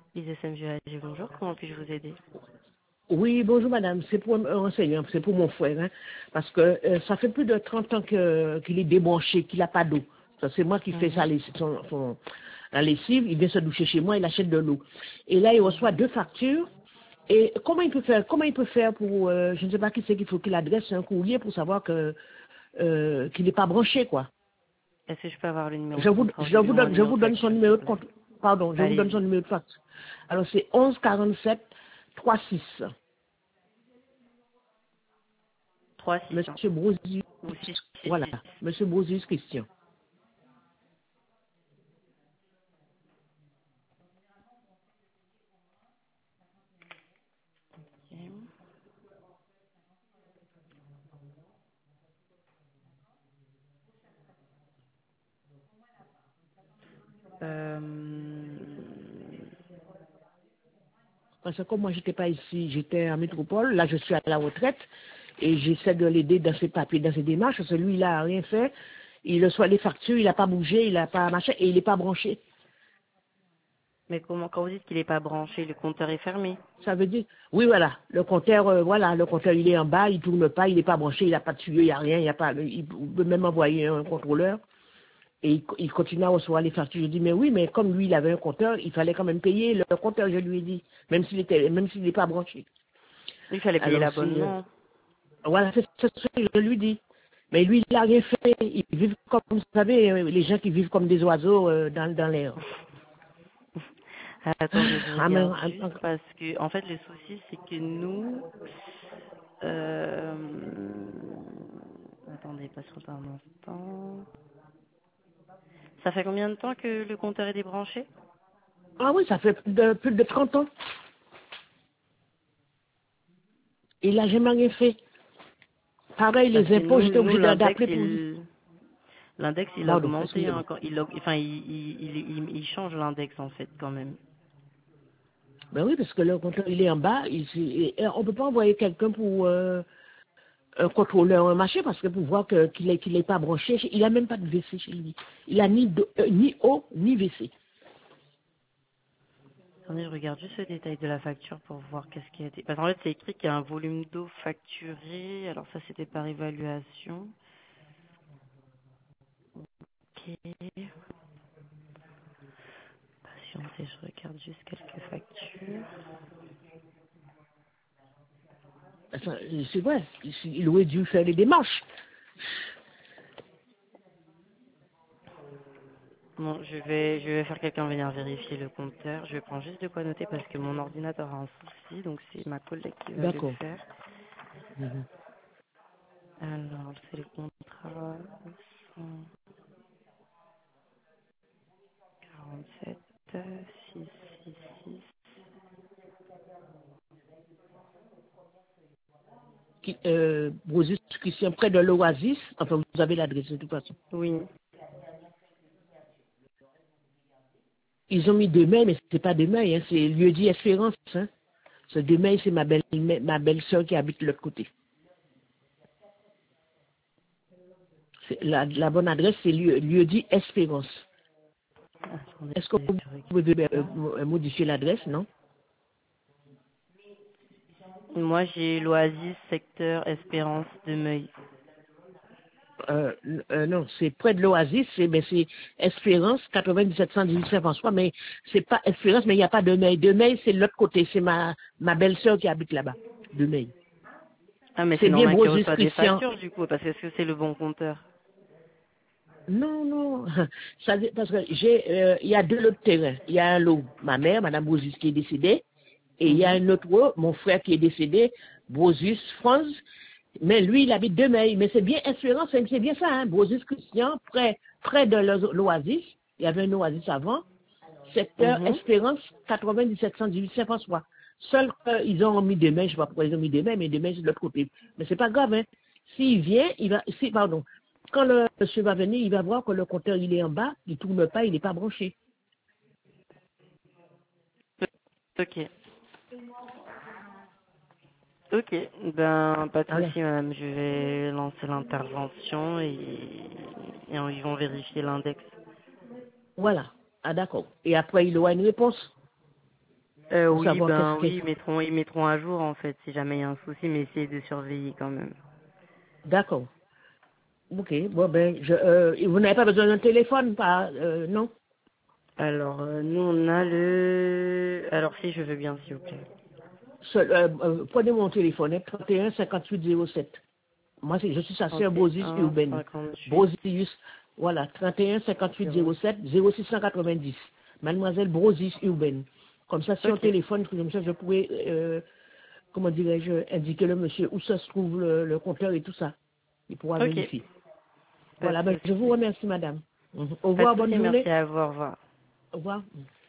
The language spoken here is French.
Lise SMG, bonjour, comment puis-je vous aider? Oui, bonjour madame, c'est pour un renseignement, c'est pour mon frère, hein, parce que ça fait plus de 30 ans qu'il est débranché, qu'il n'a pas d'eau. Ça, c'est moi qui fais ça, Mhm, la lessive, il vient se doucher chez moi, il achète de l'eau. Et là, il reçoit mhm. 2 factures. Et comment il peut faire pour, je ne sais pas qui c'est qu'il faut qu'il adresse un courrier pour savoir qu'il n'est pas branché, quoi. Est-ce que je peux avoir le numéro de contrat ou le Je numéro vous de donne son facture, s'il numéro vous de plaît? compte. Pardon, je vous donne son Allez-y. numéro de fax. Alors c'est 11 47 36. 3-6, hein. Monsieur Brosius, Ou 6, 6, voilà, 6. Monsieur Brosius Christian. Euh... Parce que comme moi j'étais pas ici, j'étais en métropole, là je suis à la retraite et j'essaie de l'aider dans ses papiers, dans ses démarches, parce que lui il a rien fait, il reçoit les factures, il n'a pas bougé, il n'a pas machin et il n'est pas branché. Mais comment, quand vous dites qu'il n'est pas branché, le compteur est fermé? Ça veut dire, oui voilà, le compteur il est en bas, il tourne pas, il n'est pas branché, il n'a pas de tuyau, il n'y a rien, il n'y a pas, il peut même envoyer un contrôleur. Et il continue à recevoir les factures. Je dis, mais oui, mais comme lui, il avait un compteur, il fallait quand même payer le compteur, je lui ai dit, même s'il n'est pas branché. Il fallait payer Alors, l'abonnement. voilà, c'est ce que je lui dis. Mais lui, il n'a rien fait. Ils vivent comme, vous savez, les gens qui vivent comme des oiseaux dans l'air. Attendez, je Ah, mais, regarde juste parce que, en fait, le souci, c'est que nous, euh... attendez, patientez un instant. Ça fait combien de temps que le compteur est débranché? ah oui, ça fait plus de 30 ans. Il n'a jamais rien fait. Pareil, Parce les que impôts, nous, j'étais nous obligé l'index, d'appeler pour lui. il a Pardon, augmenté, hein, excusez-moi. quand enfin, il change l'index en fait quand même. Ben oui, parce que le compteur, il est en bas. On ne peut pas envoyer quelqu'un pour un contrôleur, un machin, parce que pour voir qu'il est pas branché, il a même pas de WC chez lui. Il a ni eau, ni WC. Attendez, je regarde juste le détail de la facture pour voir qu'est-ce qui a été. Parce qu'en fait, c'est écrit qu'il y a un volume d'eau facturé. Alors ça, c'était par évaluation. Ok. Patientez, je regarde juste quelques factures. Enfin, c'est vrai, il aurait dû faire les démarches. Bon, je vais faire quelqu'un venir vérifier le compteur. Je vais prendre juste de quoi noter parce que mon ordinateur a un souci, donc c'est ma collègue qui va le D'accord. faire. Mhm. Alors, c'est le contrat 147 666. Brosus Christian, près de l'Oasis, enfin vous avez l'adresse de toute façon. Oui. Ils ont mis demain, mais c'est pas demain, hein, c'est lieu-dit Espérance. Hein. Ce demain, c'est ma belle-sœur qui habite de l'autre côté. La bonne adresse, c'est lieu-dit Espérance. Attendez, Est-ce que vous je pouvez regarde. modifier l'adresse, non? Moi, j'ai l'Oasis, secteur Espérance de Meuil. Non, c'est près de l'Oasis, c'est Espérance, 9718 Saint-François, mais c'est pas Espérance, mais il n'y a pas de Meil. De Meil, c'est de l'autre côté, c'est ma belle-sœur qui habite là-bas, de Meil. Ah, mais c'est C'est bien normal qu'il Brosus reçoit des Christian. factures, du coup, parce que est-ce que c'est le bon compteur? Non, non, parce que il y a deux lots de terrain. Il y a un lot, ma mère, Madame Brosus, qui est décédée, et il y a Mhm. un autre lot, mon frère qui est décédé, Brosus France, mais lui, il habite de Meil. Mais c'est bien Espérance, c'est bien ça, hein, Brosus Christian, près de l'Oasis. Il y avait un Oasis avant, secteur Mhm. Espérance 9718 Saint-François. Seuls ils ont mis des mains, je ne sais pas pourquoi ils ont mis des mains, mais des mains c'est de l'autre côté. Mais c'est pas grave, hein. S'il vient, pardon, quand le monsieur va venir, il va voir que le compteur il est en bas, il ne tourne pas, il n'est pas branché. Ok. Ok. Ben, pas de Voilà. souci, madame. Je vais lancer l'intervention et ils vont vérifier l'index. Voilà. Ah d'accord. Et après il aura une réponse. pour Oui, savoir qu'est-ce ben qu'il oui, faut. ils mettront à jour en fait si jamais il y a un souci, mais essayez de surveiller quand même. D'accord. Ok, bon ben, et vous n'avez pas besoin d'un téléphone, pas, non? Alors, nous on a le... Alors si je veux bien, s'il vous plaît. Prenez mon téléphone, hein, 31 58 07. Moi, je suis sa sœur Brosius 31, Urbaine. 58. Brosius, voilà, 31 58 0. 07 0690. Mademoiselle Brosius Urbaine. Comme ça, si on Ok, téléphone, comme ça, je pourrais, comment dirais-je, indiquer le monsieur où ça se trouve le compteur et tout ça. Il pourra ok, vérifier. pas de Voilà, ben, je vous souci. remercie, madame. Mhm. Au Pas de revoir, bonne souci, merci journée. à vous, au revoir. Au revoir.